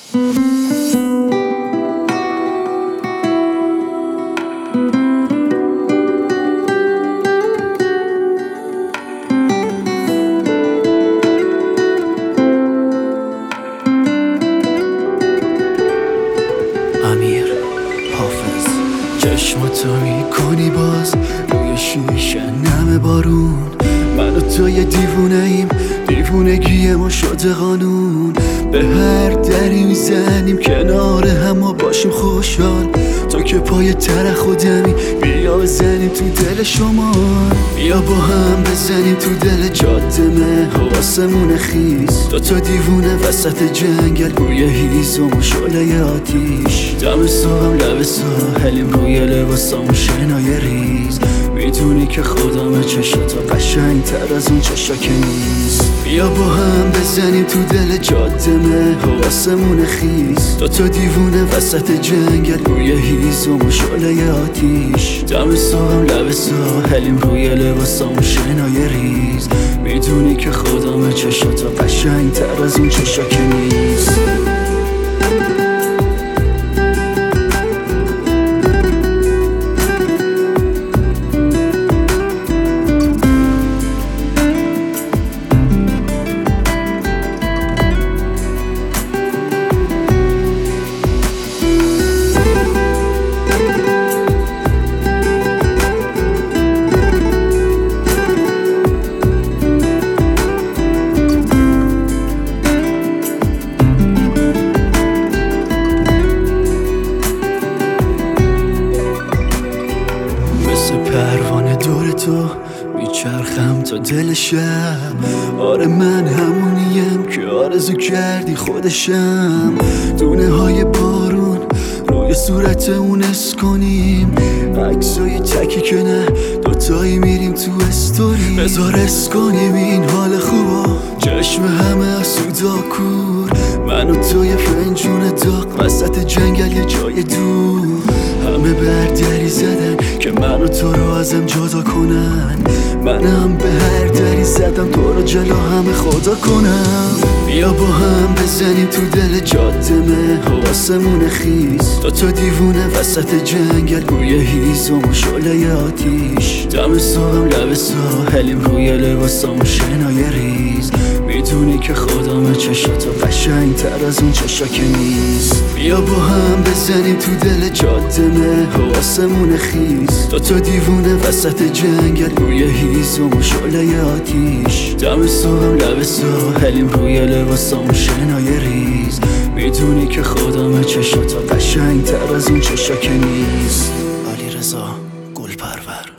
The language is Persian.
امیر حافظ. چشماتو میکنی باز روی شیشه نم بارون، من و تو یه دیوونه ایم، دیوونگی ما شده قانون. به هر دری میزنیم کنار هم و باشیم خوشحال، تو که پای تر خودمی. بیا بزنیم تو دل شما، بیا با هم بزنیم تو دل جاده حواسمون خیز. تا دیوونه وسط جنگل روی هیزم و شعله آتیش، دم صبحم لب ساحلیم روی لباسامون شنای ریز. میدونی که خودم چشاتا قشنگ تر از اون چشا که نیست. بیا با هم بزنیم تو دل جاده حواسمون خیز. تا دیوونه وسط جنگل روی هیزم و شعله آتیش، دم صبحم لب ساحلیم روی لباسامون شنای ریز. میدونی که خودم چشاتا قشنگ تر از اون چشا که نیست. پروانه دور تو میچرخم تا دل شب. آره من همونیم که آرزو کردی خودشم. دونه های بارون روی صورت اون اس کنیم، عکسای تکی که نه دوتایی میریم تو استوری. بذار اس کنیم این حال خوبا، چشم همه سودا کور. من و تو یه فنجون داغ وسط جنگل یه جای دور. همه بردری زدن که من و تو رو ازم جدا کنن، منم به هر دری زدم تو رو جلو همه خدا کنم. بیا با هم بزنیم تو دل جاده حواسمون خیز. تا دیوونه وسط جنگل روی هیزم و شعله آتیش، دم صبحم لب ساحلیم روی لباسامون شنای ریز. میدونی که خودم چشاتو قشنگ تر از اون چشا که نیست. بیا با هم بزنیم تو دل جاده حواسمون خیز. تا دیوونه وسط جنگل روی هیزم و شعله آتیش، دم صبحم لب ساحلیم روی لباسامون شنای ریز. میدونی که خودم چشاتا قشنگ تر از اون چشا که نیست. علیرضا گلپرور.